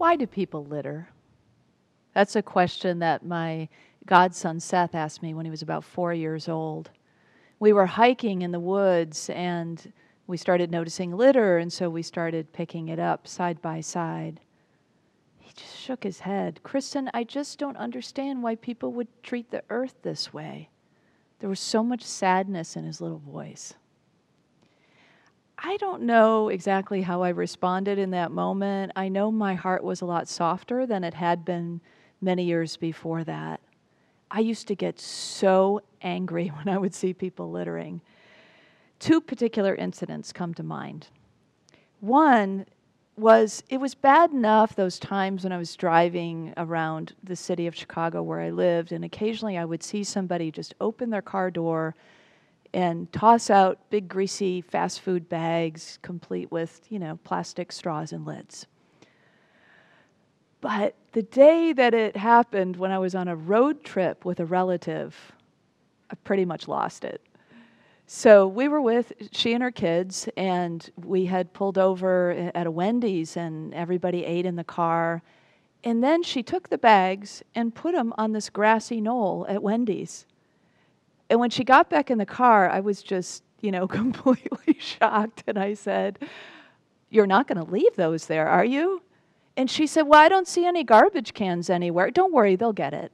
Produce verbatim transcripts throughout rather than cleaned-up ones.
Why do people litter? That's a question that my godson Seth asked me when he was about four years old. We were hiking in the woods and we started noticing litter, and so we started picking it up side by side. He just shook his head. Kristen, I just don't understand why people would treat the earth this way. There was so much sadness in his little voice. I don't know exactly how I responded in that moment. I know my heart was a lot softer than it had been many years before that. I used to get so angry when I would see people littering. Two particular incidents come to mind. One was, it was bad enough those times when I was driving around the city of Chicago where I lived, and occasionally I would see somebody just open their car door and toss out big greasy fast food bags complete with, you know, plastic straws and lids. But the day that it happened, when I was on a road trip with a relative, I pretty much lost it. So we were with, she and her kids, and we had pulled over at a Wendy's, and everybody ate in the car. And then she took the bags and put them on this grassy knoll at Wendy's. And when she got back in the car, I was just, you know, completely shocked. And I said, "You're not going to leave those there, are you?" And she said, "Well, I don't see any garbage cans anywhere. Don't worry, they'll get it."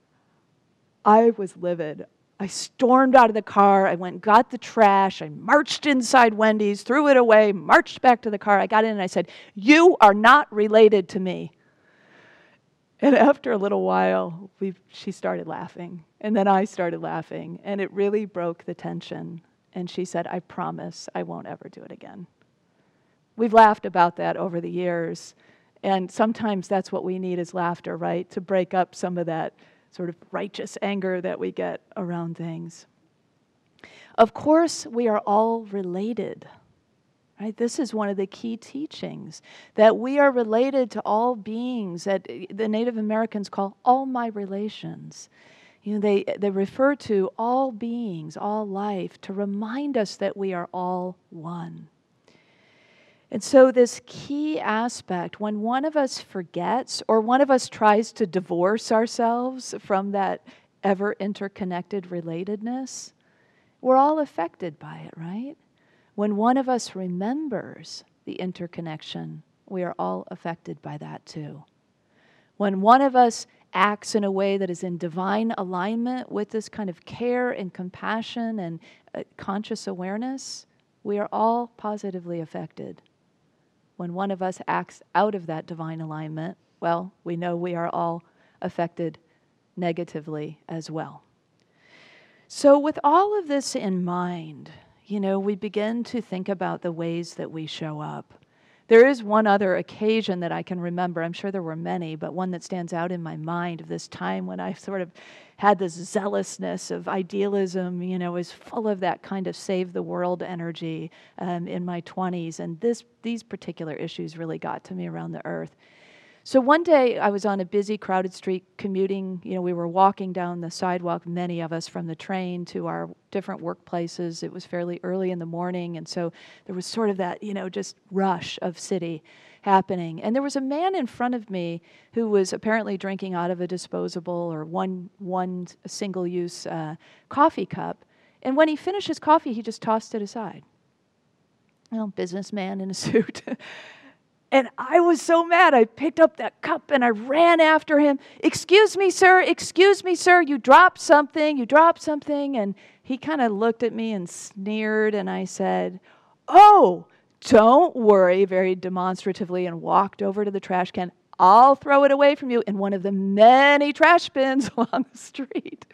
I was livid. I stormed out of the car. I went and got the trash. I marched inside Wendy's, threw it away, marched back to the car. I got in and I said, "You are not related to me." And after a little while, we she started laughing. And then I started laughing. And it really broke the tension. And she said, "I promise I won't ever do it again." We've laughed about that over the years. And sometimes that's what we need is laughter, right? To break up some of that sort of righteous anger that we get around things. Of course, we are all related, right? This is one of the key teachings, that we are related to all beings that the Native Americans call all my relations. You know, they, they refer to all beings, all life, to remind us that we are all one. And so this key aspect, when one of us forgets or one of us tries to divorce ourselves from that ever interconnected relatedness, we're all affected by it, right? When one of us remembers the interconnection, we are all affected by that too. When one of us acts in a way that is in divine alignment with this kind of care and compassion and uh, conscious awareness, we are all positively affected. When one of us acts out of that divine alignment, well, we know we are all affected negatively as well. So with all of this in mind, you know, we begin to think about the ways that we show up. There is one other occasion that I can remember. I'm sure there were many, but one that stands out in my mind of this time when I sort of had this zealousness of idealism, you know, was full of that kind of save the world energy um, in my twenties. And this these particular issues really got to me around the earth. So one day I was on a busy, crowded street commuting. You know, we were walking down the sidewalk, many of us, from the train to our different workplaces. It was fairly early in the morning, and so there was sort of that, you know, just rush of city happening. And there was a man in front of me who was apparently drinking out of a disposable or one one single-use uh, coffee cup. And when he finished his coffee, he just tossed it aside. You know, businessman in a suit. And I was so mad. I picked up that cup and I ran after him. "Excuse me, sir. Excuse me, sir. You dropped something. You dropped something." And he kind of looked at me and sneered. And I said, "Oh, don't worry," very demonstratively, and walked over to the trash can. "I'll throw it away from you in one of the many trash bins along the street."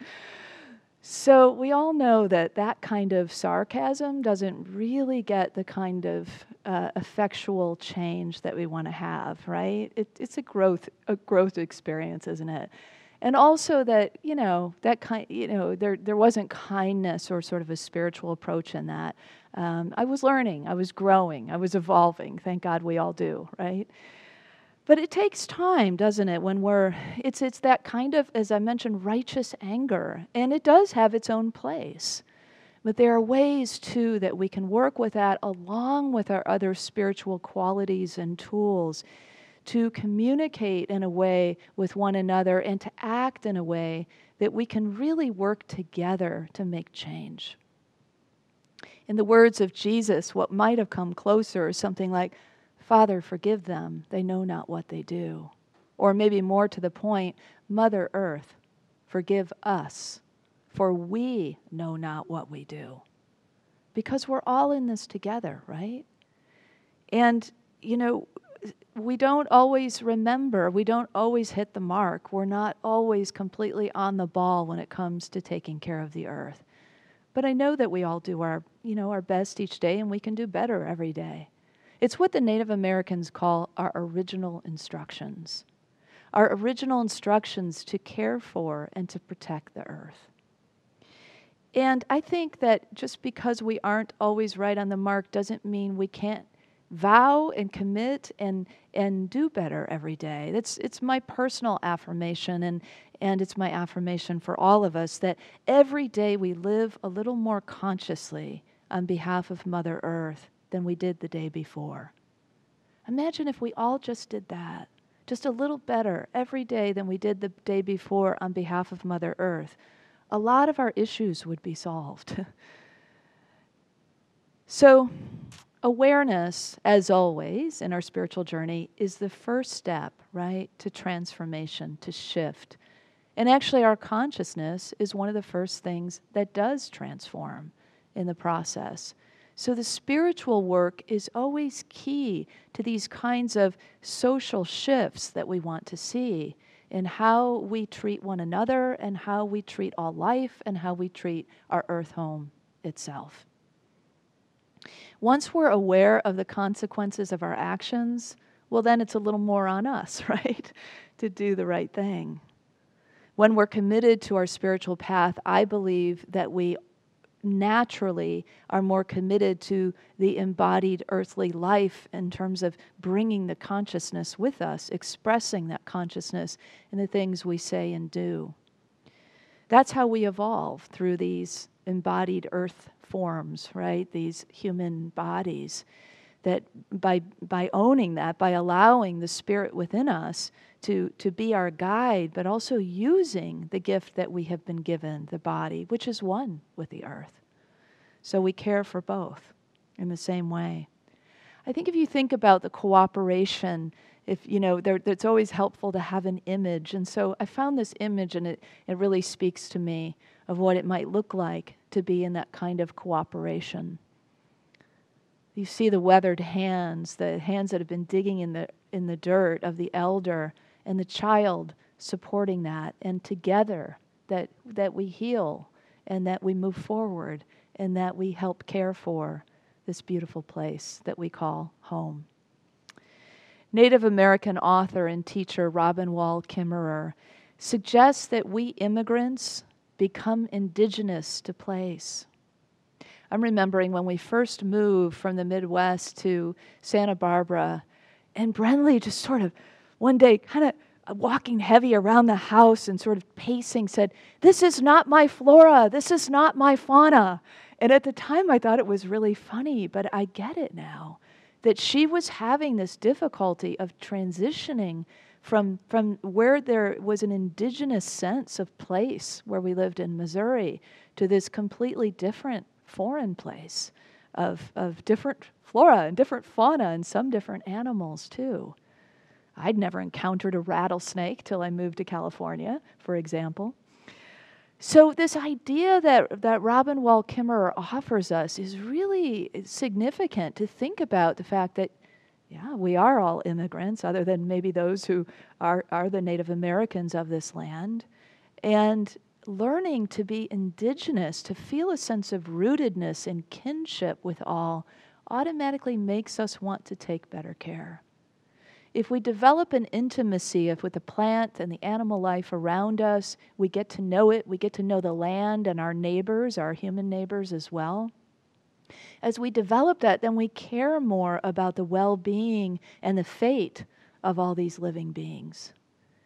So we all know that that kind of sarcasm doesn't really get the kind of uh, effectual change that we want to have, right? It, it's a growth, a growth experience, isn't it? And also that, you know, that kind, you know, there there wasn't kindness or sort of a spiritual approach in that. Um, I was learning, I was growing, I was evolving. Thank God we all do, right? But it takes time, doesn't it, when we're, it's it's that kind of, as I mentioned, righteous anger. And it does have its own place. But there are ways, too, that we can work with that along with our other spiritual qualities and tools to communicate in a way with one another and to act in a way that we can really work together to make change. In the words of Jesus, what might have come closer is something like, Father, forgive them, they know not what they do. Or maybe more to the point, Mother Earth, forgive us, for we know not what we do. Because we're all in this together, right? And, you know, we don't always remember, we don't always hit the mark. We're not always completely on the ball when it comes to taking care of the earth. But I know that we all do our, you know, our best each day, and we can do better every day. It's what the Native Americans call our original instructions. Our original instructions to care for and to protect the earth. And I think that just because we aren't always right on the mark doesn't mean we can't vow and commit and and do better every day. It's it's my personal affirmation, and and it's my affirmation for all of us that every day we live a little more consciously on behalf of Mother Earth than we did the day before. Imagine if we all just did that, just a little better every day than we did the day before on behalf of Mother Earth. A lot of our issues would be solved. So, awareness, as always, in our spiritual journey is the first step, right, to transformation, to shift. And actually, our consciousness is one of the first things that does transform in the process. So the spiritual work is always key to these kinds of social shifts that we want to see in how we treat one another and how we treat all life and how we treat our earth home itself. Once we're aware of the consequences of our actions, well, then it's a little more on us, right, to do the right thing. When we're committed to our spiritual path, I believe that we naturally are more committed to the embodied earthly life in terms of bringing the consciousness with us, expressing that consciousness in the things we say and do. That's how we evolve through these embodied earth forms, right? These human bodies. That by by owning that, by allowing the spirit within us to, to be our guide, but also using the gift that we have been given, the body, which is one with the earth. So we care for both in the same way. I think if you think about the cooperation, if you know, there, it's always helpful to have an image. And so I found this image, and it, it really speaks to me of what it might look like to be in that kind of cooperation. You see the weathered hands, the hands that have been digging in the in the dirt of the elder, and the child supporting that, and together that that we heal, and that we move forward, and that we help care for this beautiful place that we call home. Native American author and teacher Robin Wall Kimmerer suggests that we immigrants become indigenous to place. I'm remembering when we first moved from the Midwest to Santa Barbara, and Brenly just sort of one day kind of walking heavy around the house and sort of pacing said, "This is not my flora, this is not my fauna." And at the time I thought it was really funny, but I get it now, that she was having this difficulty of transitioning from, from where there was an indigenous sense of place where we lived in Missouri to this completely different foreign place of, of different flora and different fauna and some different animals too. I'd never encountered a rattlesnake till I moved to California, for example. So this idea that, that Robin Wall Kimmerer offers us is really significant to think about the fact that, yeah, we are all immigrants, other than maybe those who are, are the Native Americans of this land. And learning to be indigenous, to feel a sense of rootedness and kinship with all, automatically makes us want to take better care. If we develop an intimacy of, with the plant and the animal life around us, we get to know it, we get to know the land and our neighbors, our human neighbors as well. As we develop that, then we care more about the well-being and the fate of all these living beings.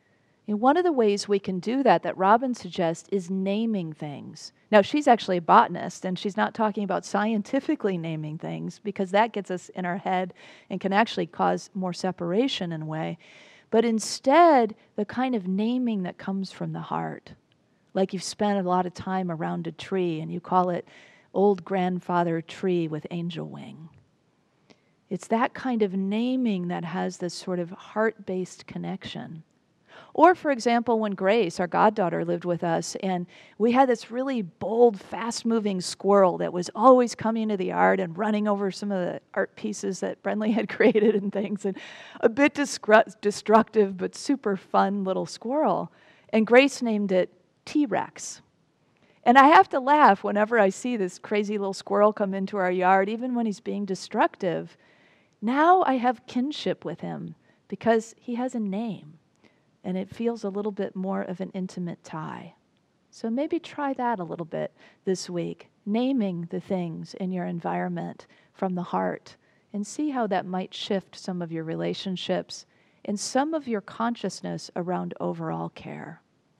And one of the ways we can do that, that Robin suggests, is naming things. Now, she's actually a botanist, and she's not talking about scientifically naming things, because that gets us in our head and can actually cause more separation in a way. But instead, the kind of naming that comes from the heart. Like you've spent a lot of time around a tree, and you call it Old Grandfather Tree with Angel Wing. It's that kind of naming that has this sort of heart-based connection. Or, for example, when Grace, our goddaughter, lived with us, and we had this really bold, fast-moving squirrel that was always coming to the yard and running over some of the art pieces that Brenly had created and things, and a bit discru- destructive but super fun little squirrel. And Grace named it T-Rex. And I have to laugh whenever I see this crazy little squirrel come into our yard, even when he's being destructive. Now I have kinship with him because he has a name. And it feels a little bit more of an intimate tie. So maybe try that a little bit this week, naming the things in your environment from the heart, and see how that might shift some of your relationships and some of your consciousness around overall care.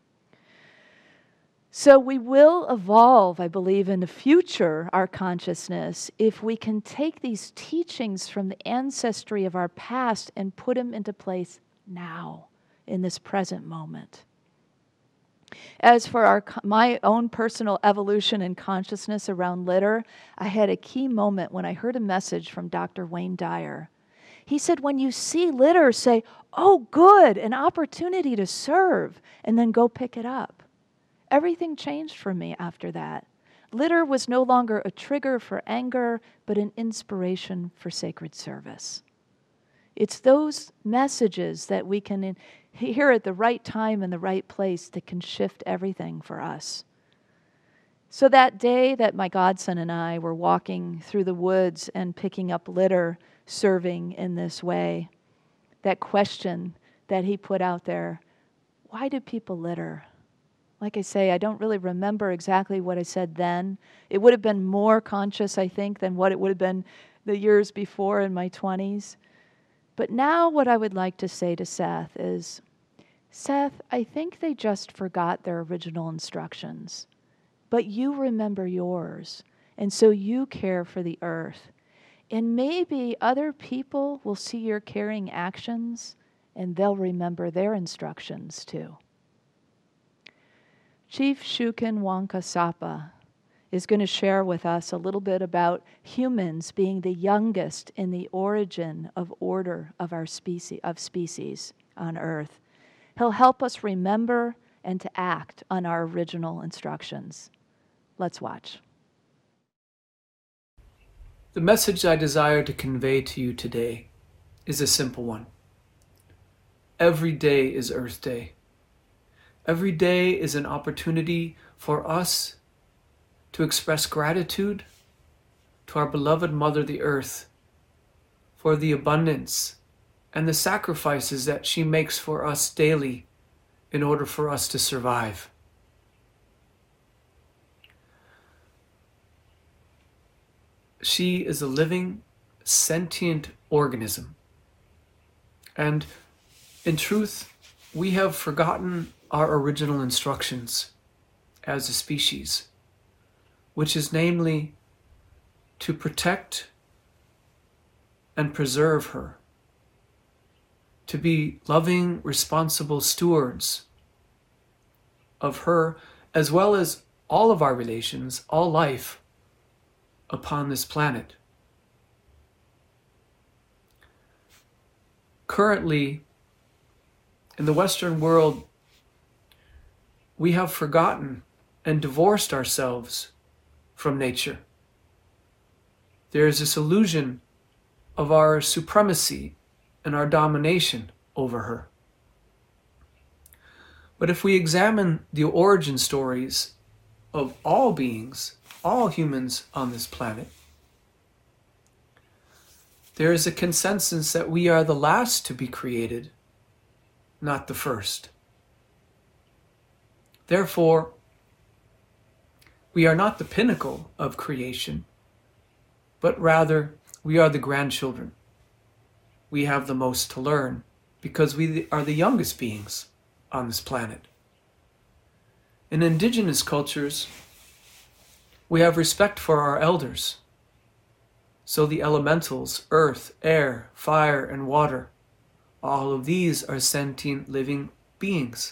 So we will evolve, I believe, in the future, our consciousness, if we can take these teachings from the ancestry of our past and put them into place now, in this present moment. As for our my own personal evolution and consciousness around litter, I had a key moment when I heard a message from Doctor Wayne Dyer. He said, when you see litter, say, oh, good, an opportunity to serve, and then go pick it up. Everything changed for me after that. Litter was no longer a trigger for anger, but an inspiration for sacred service. It's those messages that we can hear at the right time in the right place that can shift everything for us. So that day that my godson and I were walking through the woods and picking up litter, serving in this way, that question that he put out there, why do people litter? Like I say, I don't really remember exactly what I said then. It would have been more conscious, I think, than what it would have been the years before in my twenties. But now what I would like to say to Seth is, Seth, I think they just forgot their original instructions. But you remember yours, and so you care for the earth. And maybe other people will see your caring actions, and they'll remember their instructions too. Chief Shukin Wankasapa is going to share with us a little bit about humans being the youngest in the origin of order of our species, of species on Earth. He'll help us remember and to act on our original instructions. Let's watch. The message I desire to convey to you today is a simple one. Every day is Earth Day. Every day is an opportunity for us to express gratitude to our beloved Mother, the Earth, for the abundance and the sacrifices that she makes for us daily in order for us to survive. She is a living, sentient organism. And in truth, we have forgotten our original instructions as a species, which is namely to protect and preserve her, to be loving, responsible stewards of her, as well as all of our relations, all life upon this planet. Currently, in the Western world, we have forgotten and divorced ourselves from nature. There is this illusion of our supremacy and our domination over her. But if we examine the origin stories of all beings, all humans on this planet, there is a consensus that we are the last to be created, not the first. Therefore, we are not the pinnacle of creation, but rather we are the grandchildren. We have the most to learn because we are the youngest beings on this planet. In indigenous cultures, we have respect for our elders. So the elementals, earth, air, fire, and water, all of these are sentient living beings.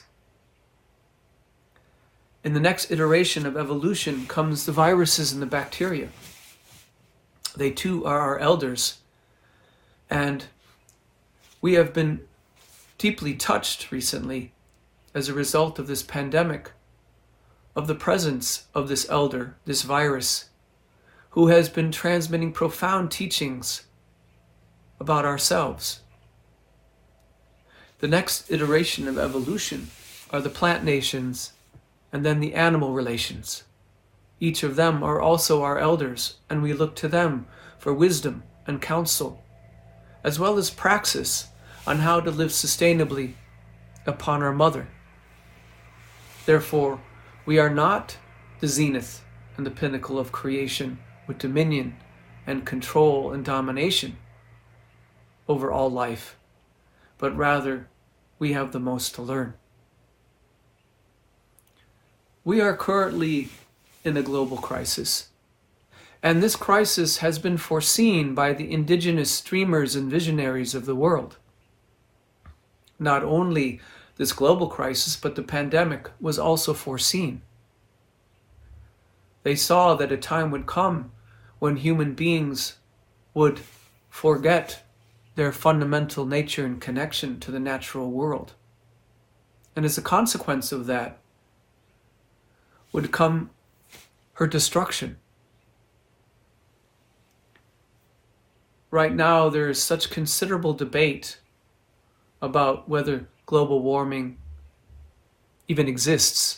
In the next iteration of evolution comes the viruses and the bacteria. They too are our elders. And we have been deeply touched recently as a result of this pandemic, of the presence of this elder, this virus, who has been transmitting profound teachings about ourselves. The next iteration of evolution are the plant nations and then the animal relations. Each of them are also our elders, and we look to them for wisdom and counsel, as well as praxis on how to live sustainably upon our mother. Therefore, we are not the zenith and the pinnacle of creation with dominion and control and domination over all life, but rather we have the most to learn. We are currently in a global crisis, and this crisis has been foreseen by the indigenous dreamers and visionaries of the world. Not only this global crisis, but the pandemic was also foreseen. They saw that a time would come when human beings would forget their fundamental nature and connection to the natural world. And as a consequence of that would come her destruction. Right now, there is such considerable debate about whether global warming even exists.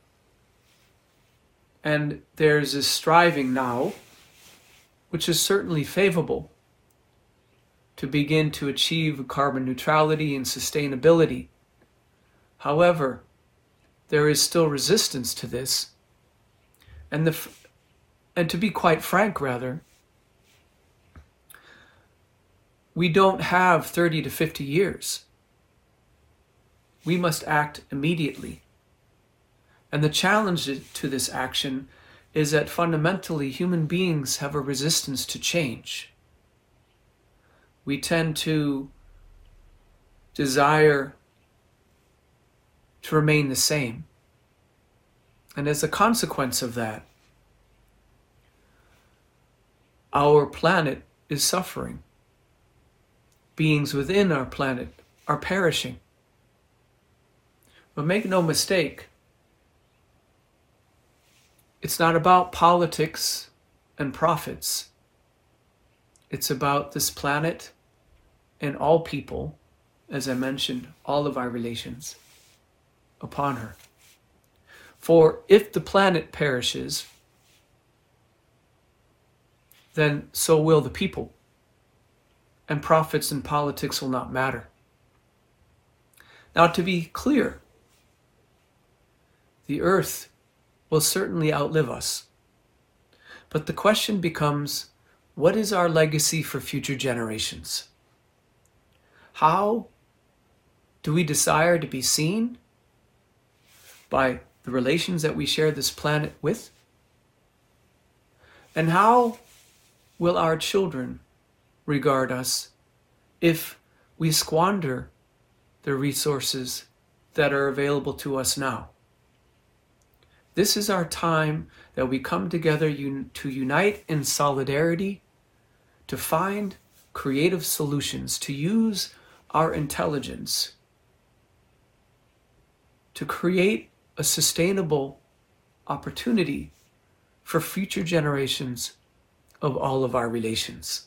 And there's a striving now, which is certainly favorable, to begin to achieve carbon neutrality and sustainability. However, there is still resistance to this. And, the, and to be quite frank, rather, we don't have thirty to fifty years. We must act immediately. And the challenge to this action is that fundamentally human beings have a resistance to change. We tend to desire to remain the same. And as a consequence of that, our planet is suffering. Beings within our planet are perishing. But make no mistake, it's not about politics and profits. It's about this planet and all people, as I mentioned, all of our relations upon her. For if the planet perishes, then so will the people, and profits and politics will not matter. Now, to be clear, the earth will certainly outlive us. But the question becomes, what is our legacy for future generations? How do we desire to be seen by the relations that we share this planet with? And how will our children regard us if we squander the resources that are available to us now? This is our time that we come together un- to unite in solidarity, to find creative solutions, to use our intelligence to create a sustainable opportunity for future generations of all of our relations.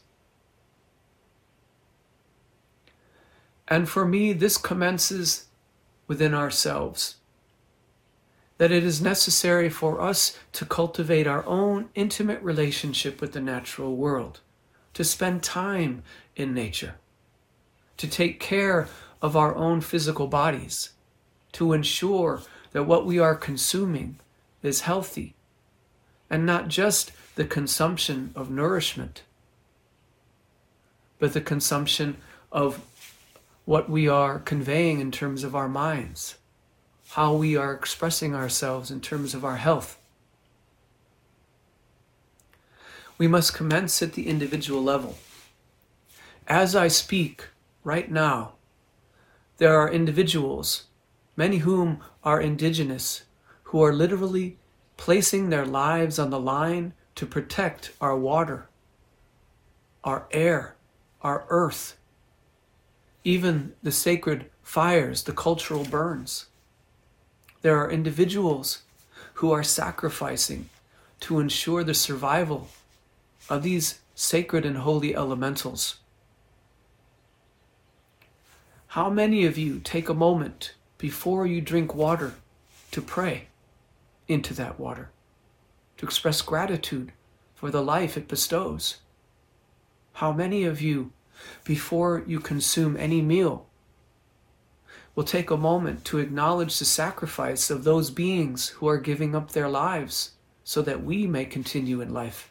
And for me, this commences within ourselves. That it is necessary for us to cultivate our own intimate relationship with the natural world, to spend time in nature, to take care of our own physical bodies, to ensure that what we are consuming is healthy, and not just the consumption of nourishment, but the consumption of what we are conveying in terms of our minds, how we are expressing ourselves in terms of our health. We must commence at the individual level. As I speak right now, there are individuals, many whom are indigenous, who are literally placing their lives on the line to protect our water, our air, our earth, even the sacred fires, the cultural burns. There are individuals who are sacrificing to ensure the survival of these sacred and holy elementals. How many of you take a moment before you drink water to pray into that water, to express gratitude for the life it bestows? How many of you, before you consume any meal, will take a moment to acknowledge the sacrifice of those beings who are giving up their lives so that we may continue in life?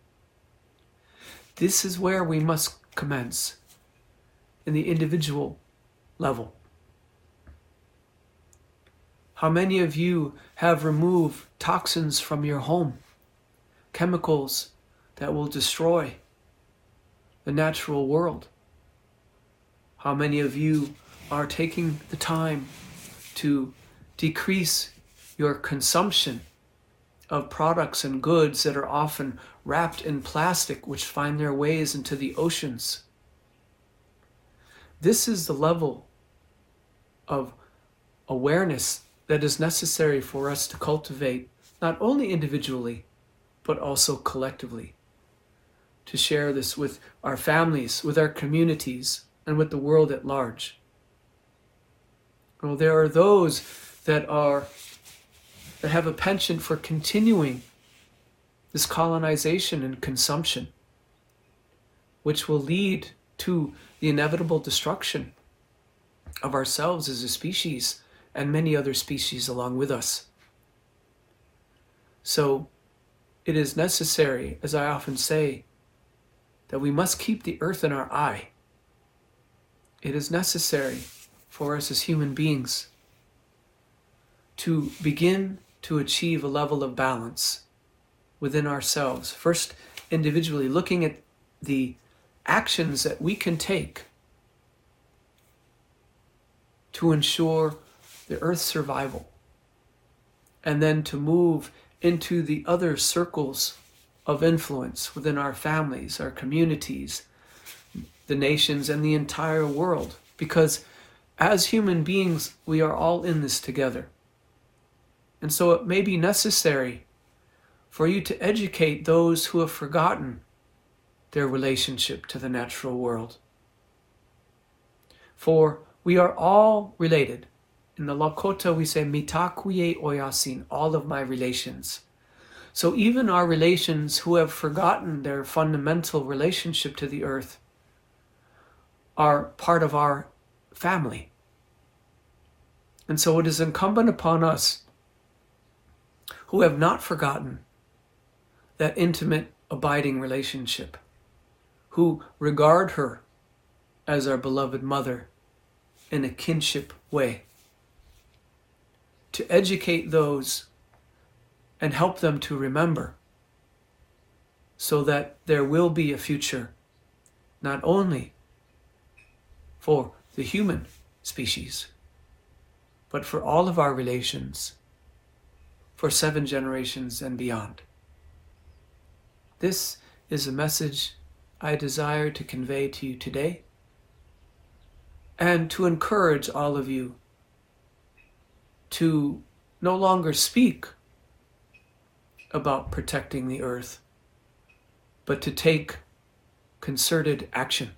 This is where we must commence, in the individual level. How many of you have removed toxins from your home, chemicals that will destroy the natural world? How many of you are taking the time to decrease your consumption of products and goods that are often wrapped in plastic, which find their ways into the oceans? This is the level of awareness that is necessary for us to cultivate, not only individually, but also collectively, to share this with our families, with our communities, and with the world at large. Well, there are those that are that have a penchant for continuing this colonization and consumption, which will lead to the inevitable destruction of ourselves as a species and many other species along with us. So it is necessary, as I often say, that we must keep the earth in our eye. It is necessary for us as human beings to begin to achieve a level of balance within ourselves. First, individually, looking at the actions that we can take to ensure the earth's survival, and then to move into the other circles of influence within our families, our communities, the nations, and the entire world. Because as human beings, we are all in this together. And so it may be necessary for you to educate those who have forgotten their relationship to the natural world. For we are all related. In the Lakota, we say, mitakuye oyasin, all of my relations. So even our relations who have forgotten their fundamental relationship to the earth are part of our family. And so it is incumbent upon us who have not forgotten that intimate, abiding relationship, who regard her as our beloved mother in a kinship way, to educate those and help them to remember, so that there will be a future not only for the human species, but for all of our relations, for seven generations and beyond. This is a message I desire to convey to you today, and to encourage all of you to no longer speak about protecting the earth, but to take concerted action.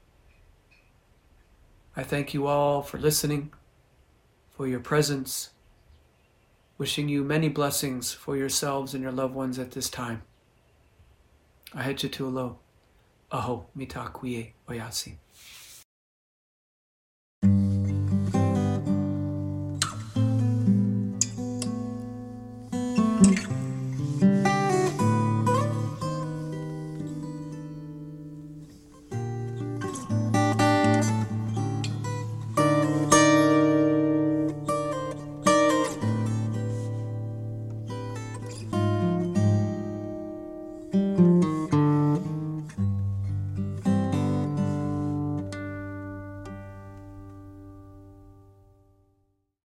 I thank you all for listening, for your presence, wishing you many blessings for yourselves and your loved ones at this time. Ahechitulo, aho mitakuye oyasi.